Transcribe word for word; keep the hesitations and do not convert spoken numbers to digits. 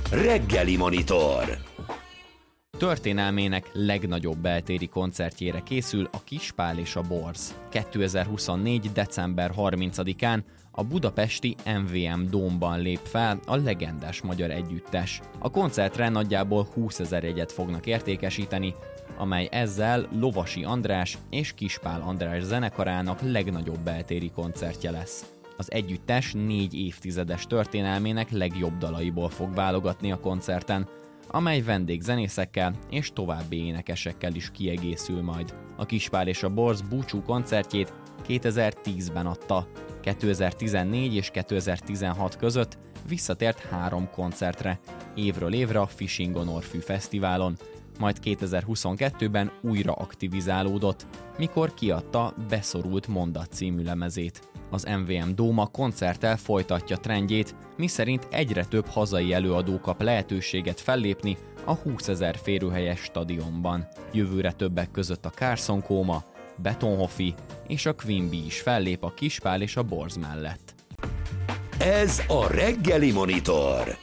Reggeli Monitor. Történelmének legnagyobb beltéri koncertjére készül a Kispál és a Borz. kétezer-huszonnégy. december harmincadikán a budapesti em vé em Dómban lép fel a legendás magyar együttes. A koncertre nagyjából húszezer jegyet fognak értékesíteni, amely ezzel Lovasi András és Kispál András zenekarának legnagyobb beltéri koncertje lesz. Az együttes négy évtizedes történelmének legjobb dalaiból fog válogatni a koncerten, amely vendégzenészekkel és további énekesekkel is kiegészül majd. A Kispál és a Borz búcsú koncertjét kétezer-tízben adta. kétezer-tizennégy és kétezer-tizenhat között visszatért három koncertre, évről évre a Fishing on Orfű Fesztiválon, majd kétezer-huszonkettőben újra aktivizálódott, mikor kiadta Beszorult mondat című lemezét. Az em vé em Dóma koncerttel folytatja trendjét, miszerint egyre több hazai előadó kap lehetőséget fellépni a húszezer férőhelyes stadionban. Jövőre többek között a Carson Coma, Betonhoffi és a Queen Bee is fellép a Kispál és a Borz mellett. Ez a Reggeli Monitor.